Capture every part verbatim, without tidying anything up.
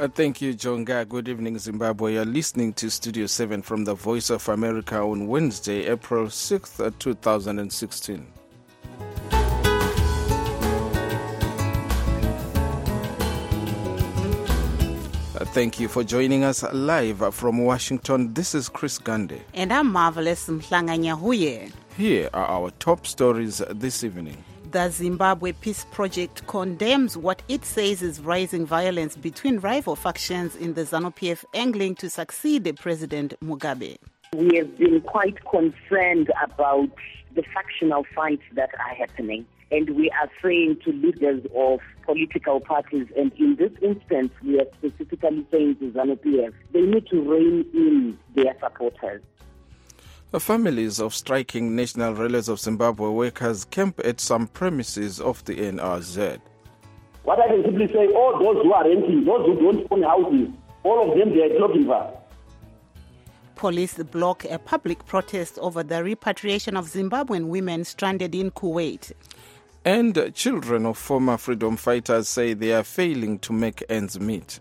Uh, thank you, Jonga. Good evening, Zimbabwe. You're listening to Studio seven from the Voice of America on Wednesday, April sixth, two thousand sixteen. Uh, thank you for joining us live from Washington. This is Chris Gande. And I'm Marvelous Mhlanga-Nyahuye. Here are our top stories this evening. The Zimbabwe Peace Project condemns what it says is rising violence between rival factions in the ZANU-P F, angling to succeed President Mugabe. We have been quite concerned about the factional fights that are happening. And we are saying to leaders of political parties, and in this instance, we are specifically saying to ZANU-P F, they need to rein in their supporters. The families of striking National Relays of Zimbabwe workers camp at some premises of the N R Z. What I can simply say, all those who are renting, those who don't own houses, all of them, they are clocking for. Police block a public protest over the repatriation of Zimbabwean women stranded in Kuwait. And children of former freedom fighters say they are failing to make ends meet.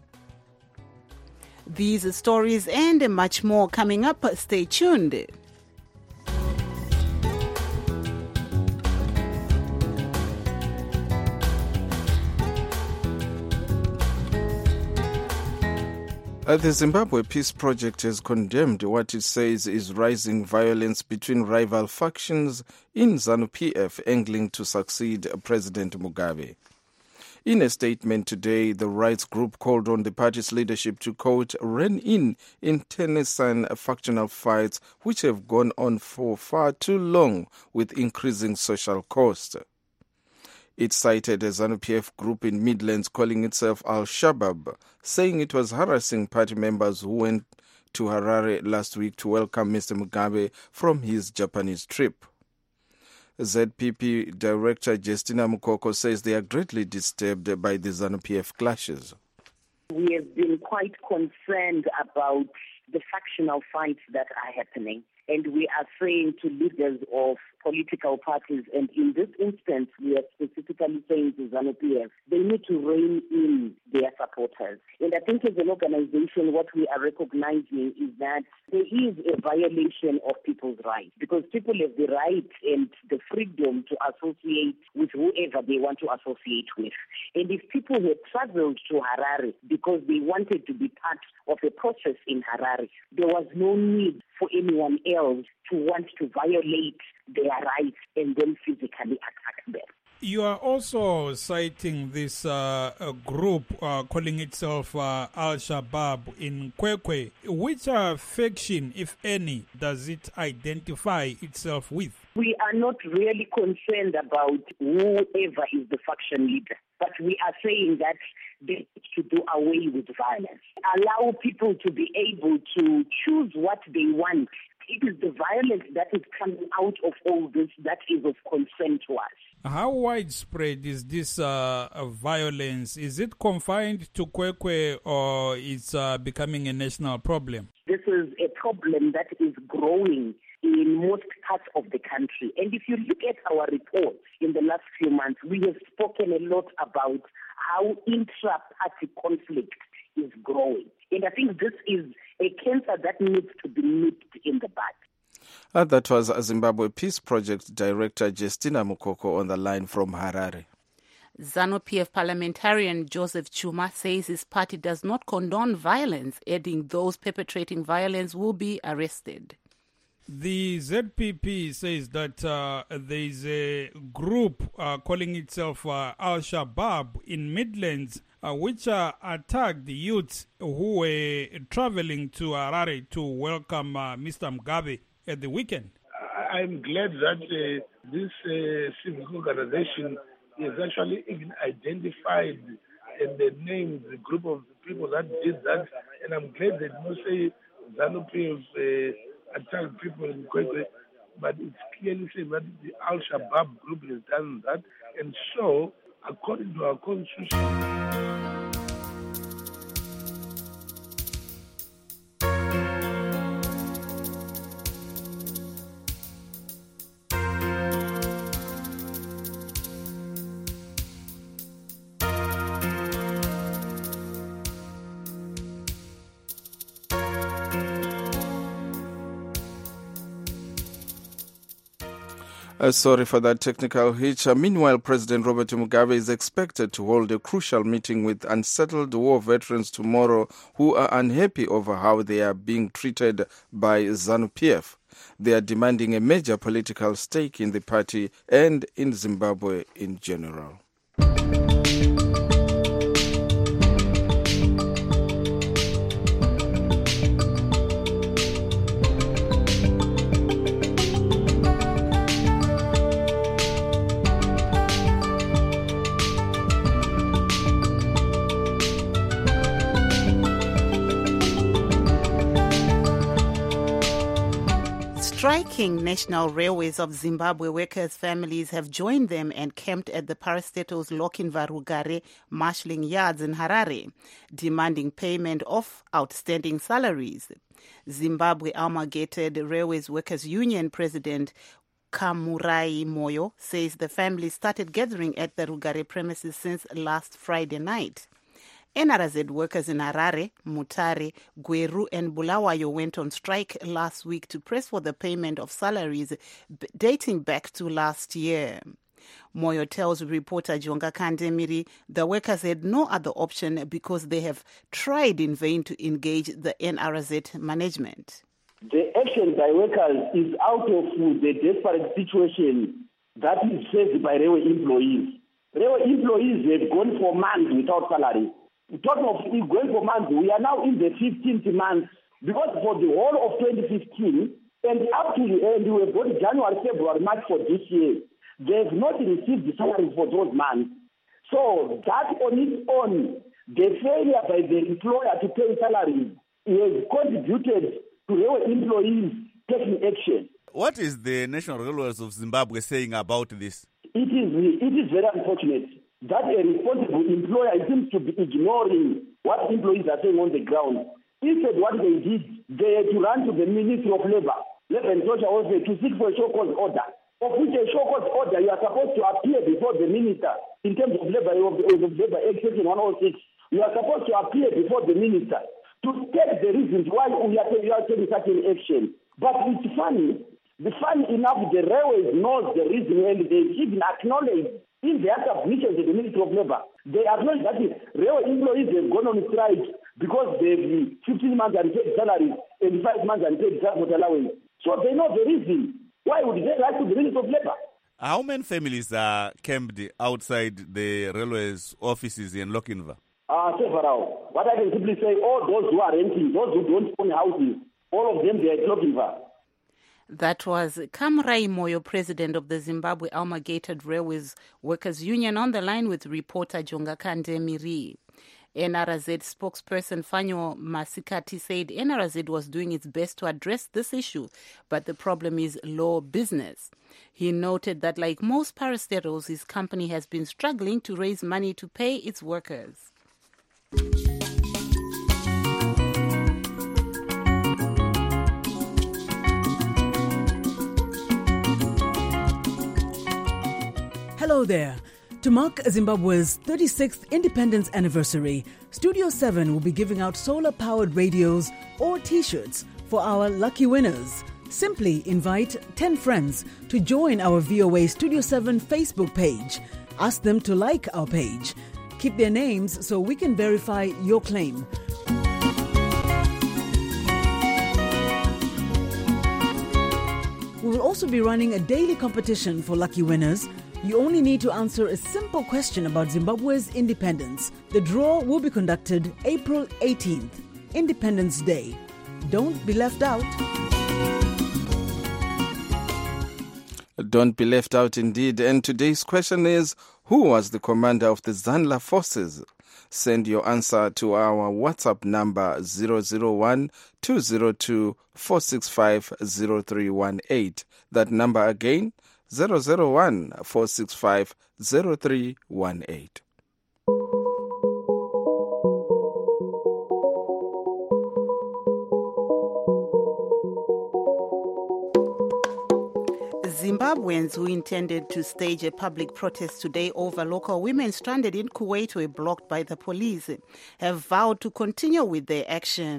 These stories and much more coming up. Stay tuned. Uh, the Zimbabwe Peace Project has condemned what it says is rising violence between rival factions in ZANU-P F, angling to succeed President Mugabe. In a statement today, the rights group called on the party's leadership to, quote, rein in internecine factional fights which have gone on for far too long with increasing social cost. It cited a ZANU-P F group in Midlands calling itself Al-Shabaab, saying it was harassing party members who went to Harare last week to welcome Mister Mugabe from his Japanese trip. Z P P Director Justina Mukoko says they are greatly disturbed by the ZANU-P F clashes. We have been quite concerned about the factional fights that are happening. And we are saying to leaders of political parties, and in this instance, we are specifically saying to ZANU-P F, they need to rein in their supporters. And I think as an organization, what we are recognizing is that there is a violation of people's rights, because people have the right and the freedom to associate with whoever they want to associate with. And if people had traveled to Harare because they wanted to be part of a process in Harare, there was no need for anyone else to want to violate their rights and then physically attack them. You are also citing this uh, uh, group uh, calling itself uh, Al-Shabaab in Kwekwe. Which uh, faction, if any, does it identify itself with? We are not really concerned about whoever is the faction leader, but we are saying that they need to do away with violence. Allow people to be able to choose what they want. It is the violence that is coming out of all this that is of concern to us. How widespread is this uh, violence? Is it confined to Kwekwe or is uh, becoming a national problem? This is a problem that is growing in most parts of the country. And if you look at our reports in the last few months, we have spoken a lot about how intra-party conflict is growing. And I think this is a cancer that needs to be nipped in the bud. Uh, that was a Zimbabwe Peace Project Director Justina Mukoko on the line from Harare. ZANU-P F parliamentarian Joseph Chuma says his party does not condone violence, adding those perpetrating violence will be arrested. The Z P P says that uh, there is a group uh, calling itself uh, Al-Shabaab in Midlands uh, which uh, attacked the youths who were traveling to Harare to welcome uh, Mister Mugabe at the weekend. I'm glad that uh, this uh, civic organization is actually even identified and they named the group of people that did that. And I'm glad they don't say ZANU-P F uh, attacked people in Kwekwe, but it's clearly said that the Al-Shabaab group has done that. And so, according to our constitution, Uh, sorry for that technical hitch. Uh, meanwhile, President Robert Mugabe is expected to hold a crucial meeting with unsettled war veterans tomorrow who are unhappy over how they are being treated by ZANU-P F. They are demanding a major political stake in the party and in Zimbabwe in general. Striking National Railways of Zimbabwe workers' families have joined them and camped at the parastatals Lochinvar Rugare marshalling yards in Harare, demanding payment of outstanding salaries. Zimbabwe Amalgamated Railways Workers Union President Kamurai Moyo says the family started gathering at the Rugare premises since last Friday night. N R Z workers in Harare, Mutare, Gweru and Bulawayo went on strike last week to press for the payment of salaries b- dating back to last year. Moyo tells reporter Jonga Kandemiri the workers had no other option because they have tried in vain to engage the N R Z management. The action by workers is out of the desperate situation that is faced by railway employees. Railway employees have gone for months without salary. Talking of going for months, we are now in the fifteenth month because for the whole of twenty fifteen and up to the end, we have got January, February, March for this year. They have not received the salary for those months. So that on its own, the failure by the employer to pay salaries has contributed to railway employees taking action. What is the National Railways of Zimbabwe saying about this? It is, it is very unfortunate that a responsible employer seems to be ignoring what employees are saying on the ground. Instead, what they did, they had to run to the Ministry of Labour, Labour and Social Welfare, to seek for a show-cause order, of which a show-cause order you are supposed to appear before the Minister in terms of Labour, of, of Labour Act Section one oh six. You are supposed to appear before the Minister to state the reasons why we are, we are taking such an action. But it's funny, the funny enough, the railways knows the reason and they even acknowledge in their submissions to the Ministry of Labour, they acknowledge that the railway employees have gone on strike because they've fifteen months unpaid salaries and five months unpaid transport allowance. So they know the reason. Why would they write to the Ministry of Labour? How many families are camped outside the railways offices in Lochinvar? Uh, several. What I can simply say, all those who are renting, those who don't own houses, all of them, they are at Lochinvar. That was Kamrai Moyo, president of the Zimbabwe Amalgamated Railways Workers Union, on the line with reporter Jonga Kandemiri. N R Z spokesperson Fanyo Masikati said N R Z was doing its best to address this issue, but the problem is law business. He noted that like most parastatals, his company has been struggling to raise money to pay its workers. Hello there. To mark Zimbabwe's thirty-sixth independence anniversary, Studio seven will be giving out solar-powered radios or T-shirts for our lucky winners. Simply invite ten friends to join our V O A Studio seven Facebook page. Ask them to like our page. Keep their names so we can verify your claim. We will also be running a daily competition for lucky winners. You only need to answer a simple question about Zimbabwe's independence. The draw will be conducted April eighteenth, Independence Day. Don't be left out. Don't be left out indeed. And today's question is, who was the commander of the Zanla forces? Send your answer to our WhatsApp number zero zero one two zero two four six five zero three one eight. That number again, zero zero one four six five zero three one eight. Zimbabweans who intended to stage a public protest today over local women stranded in Kuwait were blocked by the police have vowed to continue with their action.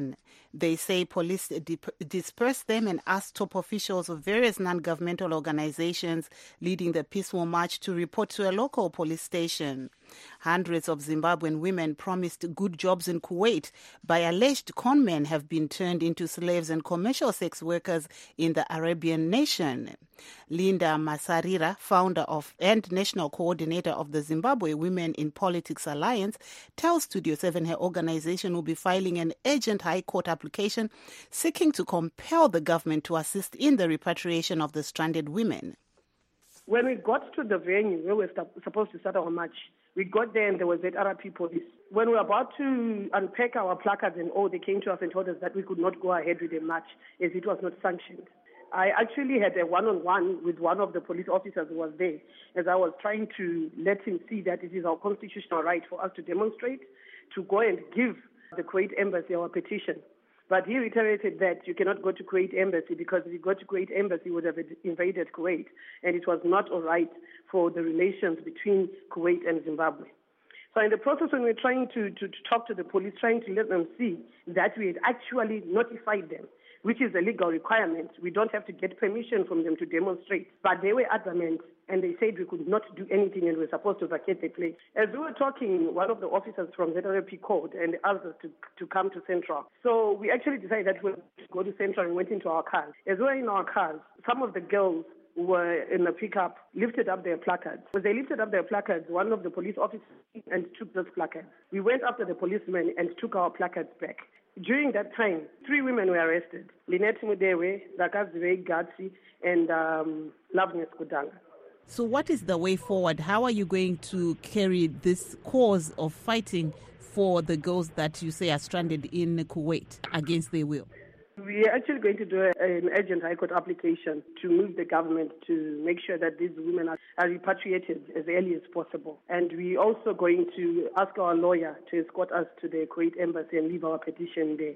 They say police dip- dispersed them and asked top officials of various non-governmental organizations leading the peaceful march to report to a local police station. Hundreds of Zimbabwean women promised good jobs in Kuwait by alleged conmen have been turned into slaves and commercial sex workers in the Arabian nation. Linda Masarira, founder of and national coordinator of the Zimbabwe Women in Politics Alliance, tells Studio seven her organization will be filing an urgent High Court application seeking to compel the government to assist in the repatriation of the stranded women. When we got to the venue where we were supposed to start our march, we got there and there was Z R P police. When we were about to unpack our placards and all, they came to us and told us that we could not go ahead with the march as it was not sanctioned. I actually had a one-on-one with one of the police officers who was there as I was trying to let him see that it is our constitutional right for us to demonstrate, to go and give the Kuwait embassy our petition. But he reiterated that you cannot go to Kuwait embassy because if you go to Kuwait embassy, you would have invaded Kuwait, and it was not all right for the relations between Kuwait and Zimbabwe. So in the process when we were trying to, to, to talk to the police, trying to let them see that we had actually notified them, which is a legal requirement. We don't have to get permission from them to demonstrate. But they were adamant, and they said we could not do anything and we were supposed to vacate the place. As we were talking, one of the officers from Z R P called and asked us to, to come to Central. So we actually decided that we would go to Central and went into our cars. As we were in our cars, some of the girls who were in the pickup lifted up their placards. As they lifted up their placards, one of the police officers and took those placards. We went after the policemen and took our placards back. During that time, three women were arrested. Lynette Mudewe, Dakaziwe Gatsi, and um, Loveness Kudanga. So what is the way forward? How are you going to carry this cause of fighting for the girls that you say are stranded in Kuwait against their will? We are actually going to do a, an urgent High Court application to move the government to make sure that these women are, are repatriated as early as possible. And we're also going to ask our lawyer to escort us to the Kuwait embassy and leave our petition there.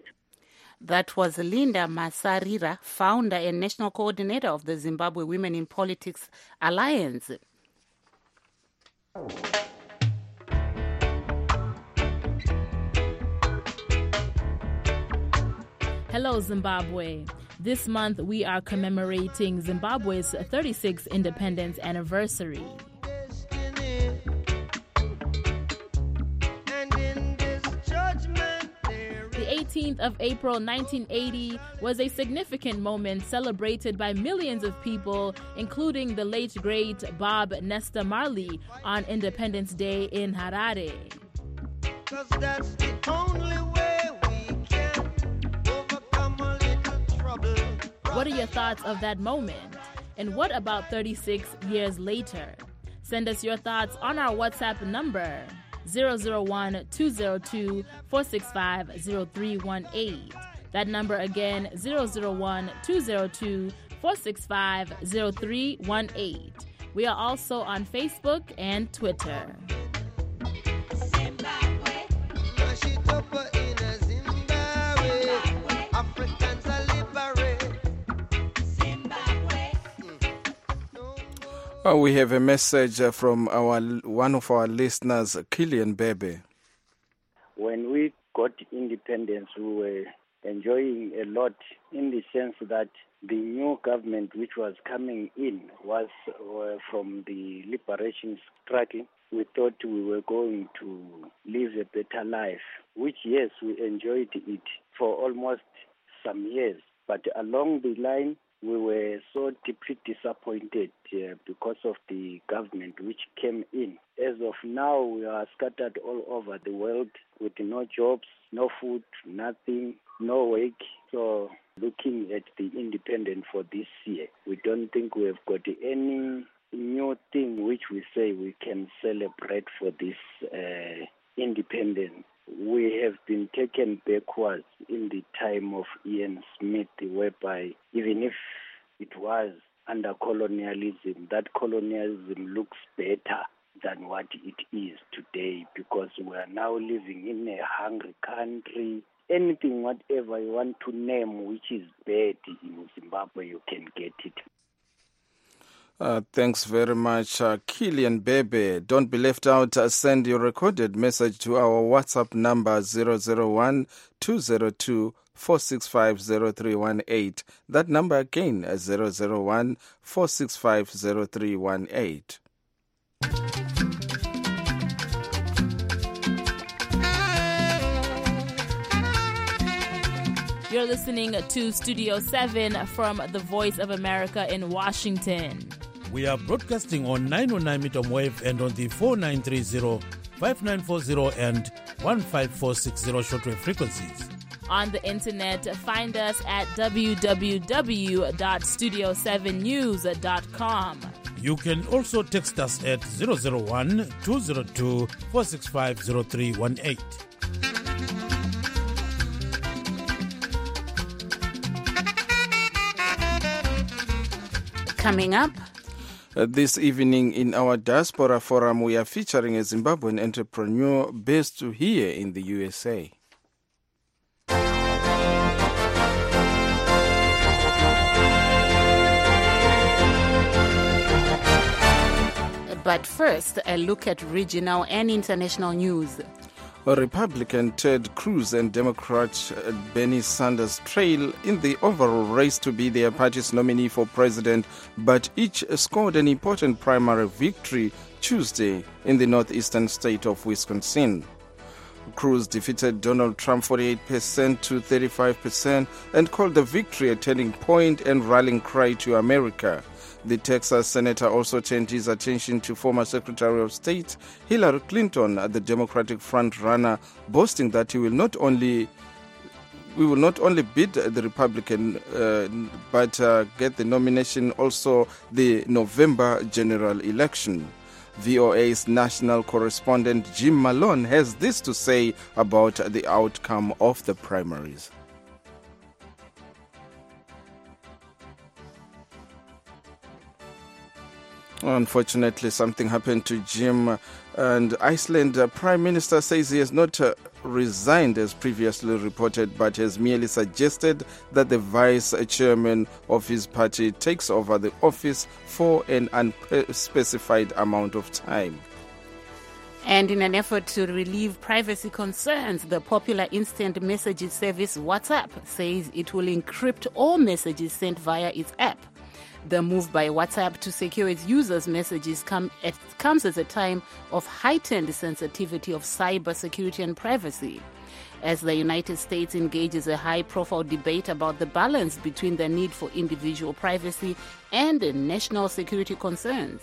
That was Linda Masarira, founder and national coordinator of the Zimbabwe Women in Politics Alliance. Hello, Zimbabwe. This month, we are commemorating Zimbabwe's thirty-sixth independence anniversary. The eighteenth of April nineteen eighty was a significant moment celebrated by millions of people, including the late great Bob Nesta Marley on Independence Day in Harare. 'Cause that's the only way we can overcome a little trouble. What are your thoughts of that moment? And what about thirty-six years later? Send us your thoughts on our WhatsApp number zero zero one two zero two four six five zero three one eight. That number again, zero zero one two zero two four six five zero three one eight. We are also on Facebook and Twitter. Zimbabwe. In a Zimbabwe. Africans are liberate. Zimbabwe. Oh, we have a message from our one of our listeners, Killian Bebe. When we got independence, we were enjoying a lot in the sense that the new government which was coming in was uh, from the liberation struggle. We thought we were going to live a better life, which, yes, we enjoyed it for almost some years. But along the line, we were so deeply disappointed uh, because of the government which came in. As of now, we are scattered all over the world with no jobs, no food, nothing, no work. So looking at the independence for this year, we don't think we have got any new thing which we say we can celebrate for this uh, independence. We have been taken backwards in the time of Ian Smith, whereby even if it was under colonialism, that colonialism looks better than what it is today, because we are now living in a hungry country. Anything, whatever you want to name, which is bad in Zimbabwe, you can get it. Uh, thanks very much, uh, Killian Bebe. Don't be left out. Uh, send your recorded message to our WhatsApp number zero zero one two zero two four six five zero three one eight. That number again, uh, zero zero one four six five zero three one eight. You're listening to Studio seven from the Voice of America in Washington. We are broadcasting on nine oh nine meter wave and on the four nine three zero, five nine four zero and one five four six zero shortwave frequencies. On the internet, find us at w w w dot studio seven news dot com. You can also text us at zero zero one two zero two four six five zero three one eight. Coming up, Uh, this evening in our Diaspora Forum, we are featuring a Zimbabwean entrepreneur based here in the U S A. but first, a look at regional and international news. Republican Ted Cruz and Democrat Bernie Sanders trail in the overall race to be their party's nominee for president, but each scored an important primary victory Tuesday in the northeastern state of Wisconsin. Cruz defeated Donald Trump forty-eight percent to thirty-five percent and called the victory a turning point and rallying cry to America. The Texas senator also turned his attention to former Secretary of State Hillary Clinton, the Democratic front-runner, boasting that he will not only we will not only beat the Republican, uh, but uh, get the nomination also the November general election. V O A's national correspondent Jim Malone has this to say about the outcome of the primaries. Unfortunately, something happened to Jim, and Iceland uh, Prime Minister says he has not uh, resigned as previously reported, but has merely suggested that the vice chairman of his party takes over the office for an unspecified amount of time. And in an effort to relieve privacy concerns, the popular instant messaging service WhatsApp says it will encrypt all messages sent via its app. The move by WhatsApp to secure its users' messages come at, comes at a time of heightened sensitivity of cybersecurity and privacy, as the United States engages a high-profile debate about the balance between the need for individual privacy and national security concerns.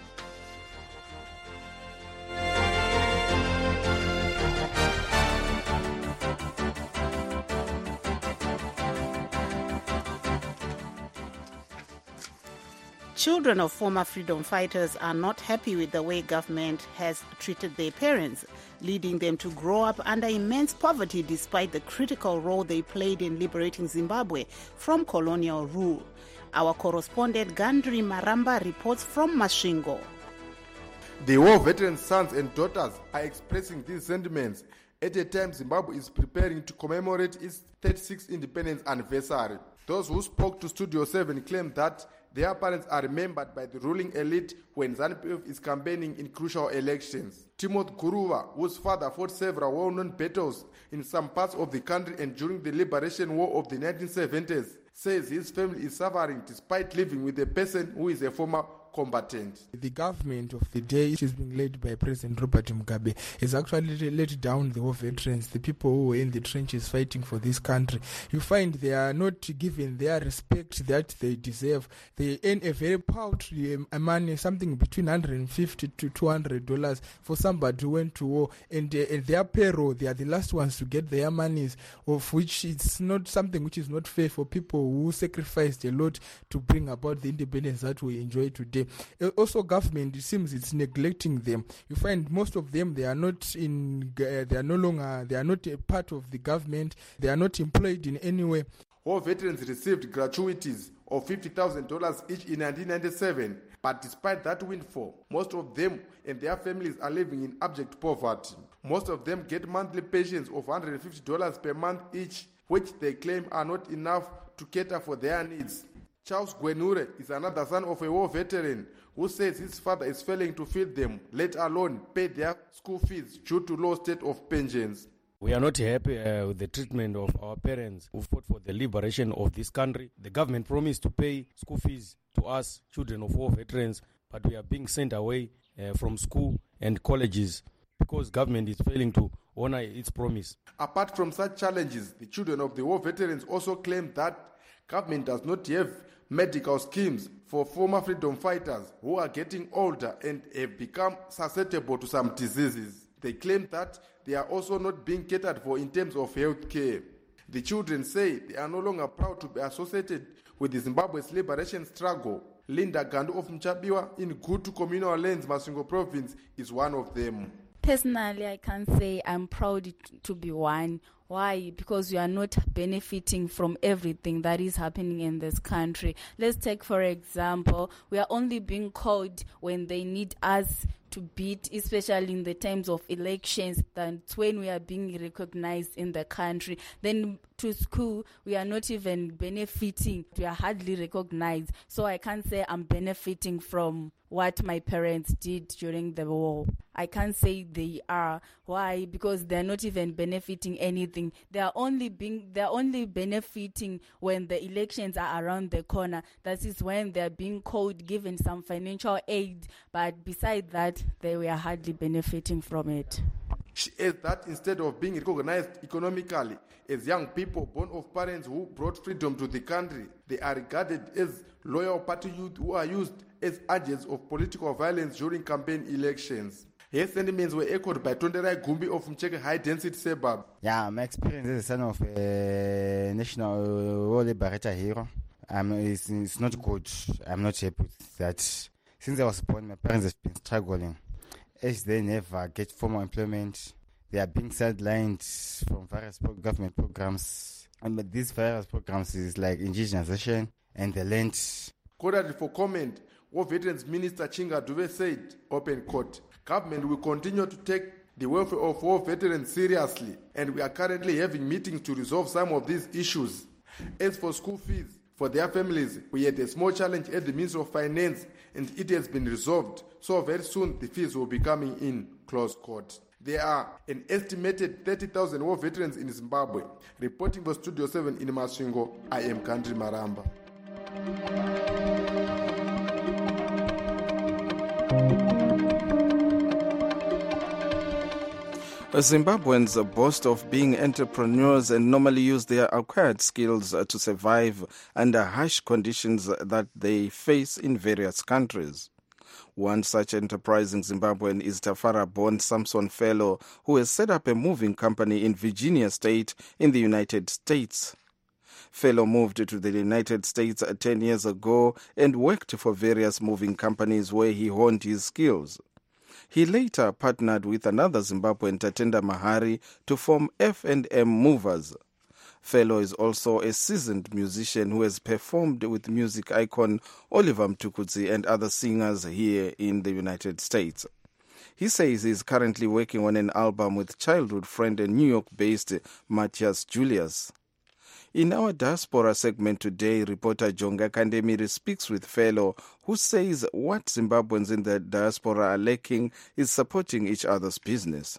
Children of former freedom fighters are not happy with the way government has treated their parents, leading them to grow up under immense poverty despite the critical role they played in liberating Zimbabwe from colonial rule. Our correspondent Gandri Maramba reports from Masvingo. The war veterans' sons and daughters are expressing these sentiments at a time Zimbabwe is preparing to commemorate its thirty-sixth independence anniversary. Those who spoke to Studio seven claimed that their parents are remembered by the ruling elite when ZANU-P F is campaigning in crucial elections. Timothy Guruva, whose father fought several well-known battles in some parts of the country and during the Liberation War of the nineteen seventies, says his family is suffering despite living with a person who is a former combatant. The government of the day, which is being led by President Robert Mugabe, has actually let down the war veterans, the people who were in the trenches fighting for this country. You find they are not given their respect that they deserve. They earn a very paltry money, something between one hundred fifty to two hundred dollars for somebody who went to war, and, uh, and their payroll, they are the last ones to get their monies, of which it's not something which is not fair for people who sacrificed a lot to bring about the independence that we enjoy today. Also, government, it seems it's neglecting them. You find most of them, they are not in, uh, they are no longer, they are not a part of the government. They are not employed in any way. War veterans received gratuities of fifty thousand dollars each in nineteen ninety-seven. But despite that windfall, most of them and their families are living in abject poverty. Most of them get monthly pensions of one hundred fifty dollars per month each, which they claim are not enough to cater for their needs. Charles Gwenure is another son of a war veteran who says his father is failing to feed them, let alone pay their school fees due to low state of pensions. We are not happy uh, with the treatment of our parents who fought for the liberation of this country. The government promised to pay school fees to us, children of war veterans, but we are being sent away uh, from school and colleges because government is failing to honor its promise. Apart from such challenges, the children of the war veterans also claim that government does not have medical schemes for former freedom fighters who are getting older and have become susceptible to some diseases. They claim that they are also not being catered for in terms of health care. The children say they are no longer proud to be associated with the Zimbabwe's liberation struggle. Linda Gandu of Mchabiwa in Gutu Communal Lands, Masvingo Province, is one of them. Personally, I can say I'm proud to be one. Why? Because we are not benefiting from everything that is happening in this country. Let's take, for example, we are only being called when they need us to beat, especially in the times of elections. That's when we are being recognized in the country. Then to school, we are not even benefiting. We are hardly recognized. So I can't say I'm benefiting from what my parents did during the war. I can't say they are. Why? Because they're not even benefiting anything. They are only being they're only benefiting when the elections are around the corner. That is when they're being called, given some financial aid. But besides that, they were hardly benefiting from it. She adds that instead of being recognized economically as young people born of parents who brought freedom to the country, they are regarded as loyal party youth who are used as agents of political violence during campaign elections. Her sentiments were echoed by Tonderai Gumbi of Mcheke High Density Suburb. Yeah, my experience as a son of a national war liberator hero, um, it's, it's not good. I'm not happy with that. Since I was born, my parents have been struggling. As they never get formal employment, they are being sidelined from various pro- government programs. And but these various programs is like indigenization and the land. Quoted for comment, War Veterans Minister Chinga Dube said, open court, government will continue to take the welfare of war veterans seriously, and we are currently having meetings to resolve some of these issues. As for school fees for their families, we had a small challenge at the Ministry of Finance, and it has been resolved. So very soon the fees will be coming in close court. There are an estimated thirty thousand war veterans in Zimbabwe. Reporting for Studio seven in Masvingo, I am Kandri Maramba. Zimbabweans boast of being entrepreneurs and normally use their acquired skills to survive under harsh conditions that they face in various countries. One such enterprising Zimbabwean is Tafara-born Samson Fellow, who has set up a moving company in Virginia State in the United States. Fellow moved to the United States ten years ago and worked for various moving companies where he honed his skills. He later partnered with another Zimbabwean, Tatenda Mahari, to form F and M Movers. Fellow is also a seasoned musician who has performed with music icon Oliver Mtukudzi and other singers here in the United States. He says he is currently working on an album with childhood friend and New York-based Matthias Julius. In our diaspora segment today, reporter Jonga Kandemiri speaks with Fellow, who says what Zimbabweans in the diaspora are lacking is supporting each other's business.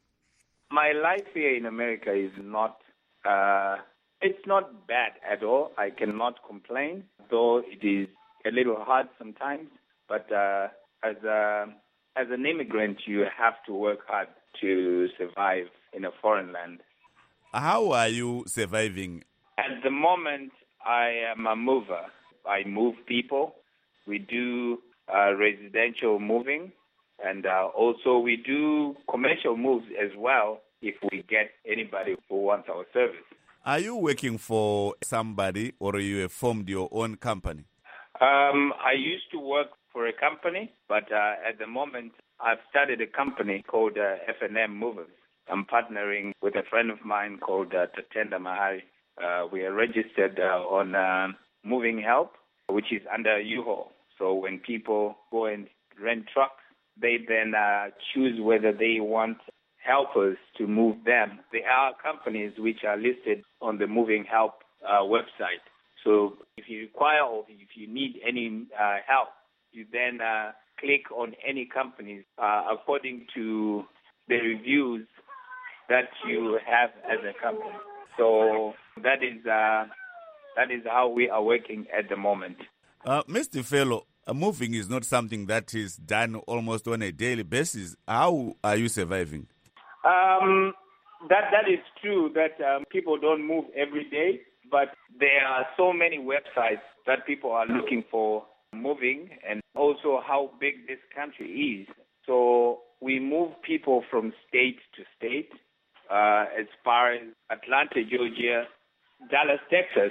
My life here in America is not, uh, it's not bad at all. I cannot complain, though it is a little hard sometimes. But uh, as a, as an immigrant, you have to work hard to survive in a foreign land. How are you surviving? At the moment, I am a mover. I move people. We do uh, residential moving, and uh, also we do commercial moves as well if we get anybody who wants our service. Are you working for somebody or you have formed your own company? Um, I used to work for a company, but uh, at the moment I've started a company called uh, F and M Movers. I'm partnering with a friend of mine called uh, Tatenda Mahari. Uh, we are registered uh, on uh, Moving Help, which is under U-Haul. So when people go and rent trucks, they then uh, choose whether they want helpers to move them. There are companies which are listed on the Moving Help uh, website. So if you require or if you need any uh, help, you then uh, click on any companies uh, according to the reviews that you have as a company. So that is uh, that is how we are working at the moment. Uh, Mister Fellow, uh, moving is not something that is done almost on a daily basis. How are you surviving? Um, that that is true that um, people don't move every day, but there are so many websites that people are looking for moving, and also how big this country is. So we move people from state to state, uh, as far as Atlanta, Georgia, Dallas, Texas.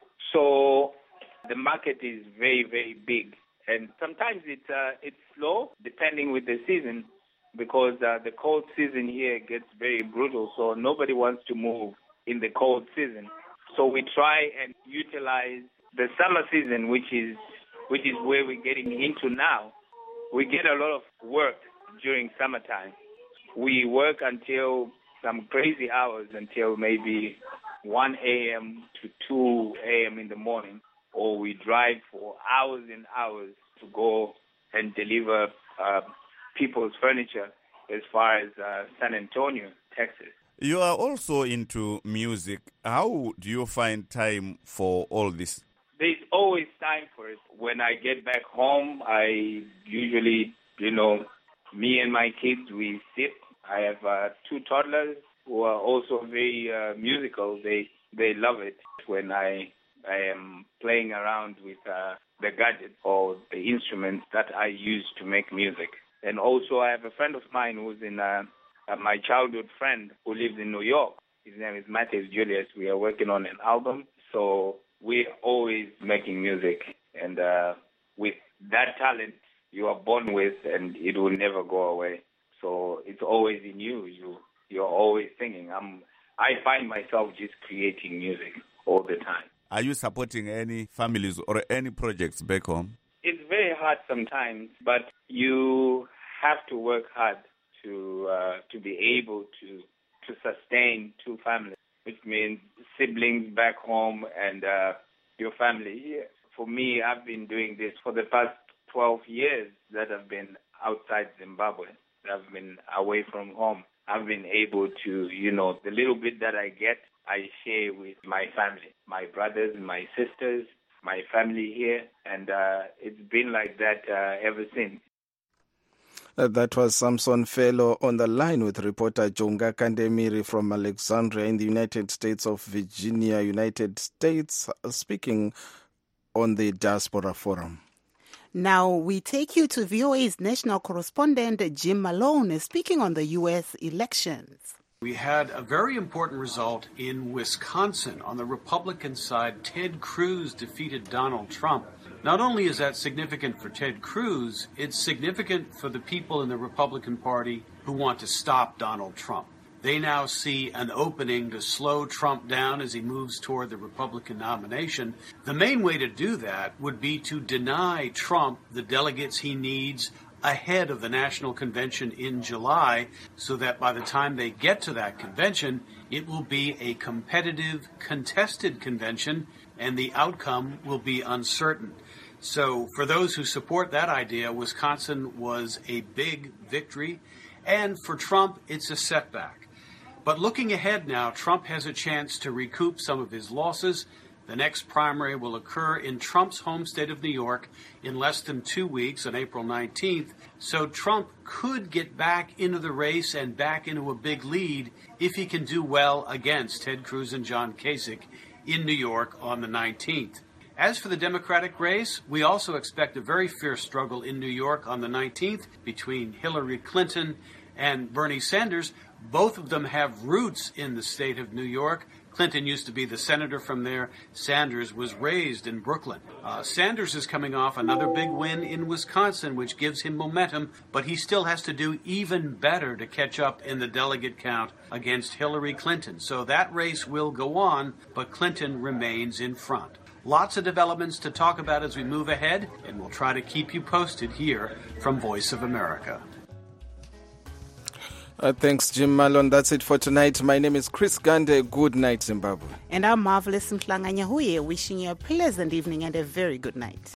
So the market is very, very big. And sometimes it's, uh, it's slow, depending with the season, because uh, the cold season here gets very brutal, so nobody wants to move in the cold season. So we try and utilize the summer season, which is which is where we're getting into now. We get a lot of work during summertime. We work until some crazy hours, until maybe one a.m. to two a.m. in the morning, or we drive for hours and hours to go and deliver uh, people's furniture as far as uh, San Antonio, Texas. You are also into music. How do you find time for all this? There's always time for it. When I get back home, I usually, you know, me and my kids, we sit. I have uh, two toddlers who are also very uh, musical. They they love it when I I am playing around with uh, the gadgets or the instruments that I use to make music. And also I have a friend of mine who's in, uh, uh, my childhood friend who lives in New York. His name is Matthew Julius. We are working on an album. So we're always making music. And uh, with that talent you are born with, and it will never go away. So it's always in you. You, you're always singing. I'm, I find myself just creating music all the time. Are you supporting any families or any projects back home? It's very hard sometimes, but you have to work hard to uh, to be able to to sustain two families, which means siblings back home and uh, your family here. For me, I've been doing this for the past twelve years that I've been outside Zimbabwe. I've been away from home. I've been able to, you know, the little bit that I get, I share with my family, my brothers, my sisters, my family here, and uh, it's been like that uh, ever since. Uh, that was Samson Fellow on the line with reporter Jonga Kandemiri from Alexandria in the United States of Virginia, United States, uh, speaking on the Diaspora Forum. Now we take you to V O A's national correspondent Jim Malone speaking on the U S elections. We had a very important result in Wisconsin. On the Republican side, Ted Cruz defeated Donald Trump. Not only is that significant for Ted Cruz, it's significant for the people in the Republican Party who want to stop Donald Trump. They now see an opening to slow Trump down as he moves toward the Republican nomination. The main way to do that would be to deny Trump the delegates he needs ahead of the national convention in July, so that by the time they get to that convention, it will be a competitive, contested convention, and the outcome will be uncertain. So for those who support that idea, Wisconsin was a big victory, and for Trump, it's a setback. But looking ahead now, Trump has a chance to recoup some of his losses. The next primary will occur in Trump's home state of New York in less than two weeks on April nineteenth. So Trump could get back into the race and back into a big lead if he can do well against Ted Cruz and John Kasich in New York on the nineteenth. As for the Democratic race, we also expect a very fierce struggle in New York on the nineteenth between Hillary Clinton and Bernie Sanders. Both of them have roots in the state of New York. Clinton used to be the senator from there. Sanders was raised in Brooklyn. Uh, Sanders is coming off another big win in Wisconsin, which gives him momentum, but he still has to do even better to catch up in the delegate count against Hillary Clinton. So that race will go on, but Clinton remains in front. Lots of developments to talk about as we move ahead, and we'll try to keep you posted here from Voice of America. Uh, thanks, Jim Malone. That's it for tonight. My name is Chris Gande. Good night, Zimbabwe. And I'm Marvelous Mhlanga Nyahuye, wishing you a pleasant evening and a very good night.